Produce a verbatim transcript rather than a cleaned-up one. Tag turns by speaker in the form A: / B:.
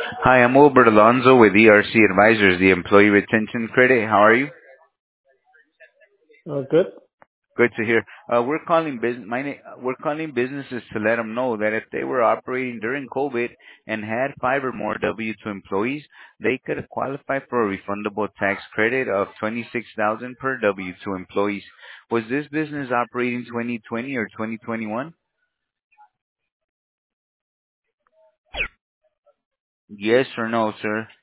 A: Hi, I'm Wilbert Alonzo with E R C Advisors, the Employee Retention Credit. How are you?
B: Oh, good.
A: Good to hear. Uh, we're calling business. My na- we're calling businesses to let them know that if they were operating during COVID and had five or more W two employees, they could qualify for a refundable tax credit of twenty-six thousand per W two employees. Was this business operating twenty twenty or twenty twenty-one? Yes or no, sir?